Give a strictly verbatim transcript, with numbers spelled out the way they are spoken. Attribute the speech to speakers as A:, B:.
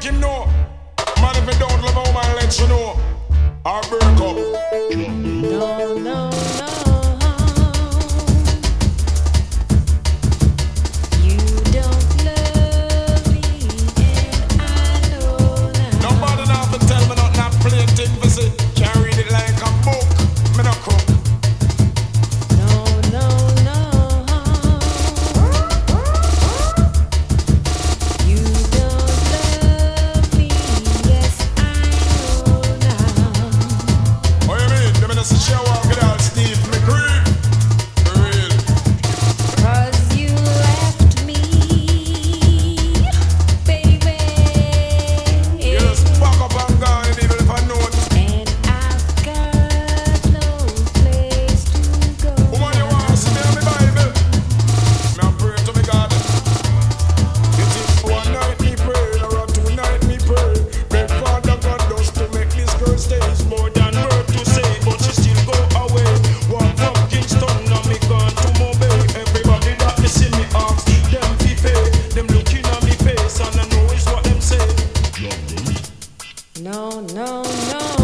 A: him know. Man, if you don't love a woman, let you know. Or break up.
B: No, no, no. You don't love me, and I know now.
A: Nobody now to tell me not not plain thing for say. Can't read it like a book. Me not crook.
B: No, no, no. You don't love me, yes I know now.
A: What you mean? Them in the show walk it out, Steve McCree. For real.
B: 'Cause you left me, baby.
A: You just pack up and gone, even if I know it.
B: And I've got no place to go.
A: Woman, you want to see me on my Bible? Me a pray to me God. You think one night me pray, or two night me pray. Beg Father God does to make this girl stay. It's more than word to say, but she still go away. Walk from Kingston, now me gone to Mobay. Everybody that me see me ask, them fi pay. Them looking at me face, and I know it's what them say.
B: No, no, no.